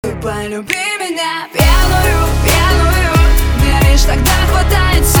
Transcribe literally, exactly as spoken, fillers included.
Полюби меня пьяную, пьяную. Мне лишь тогда хватает сил.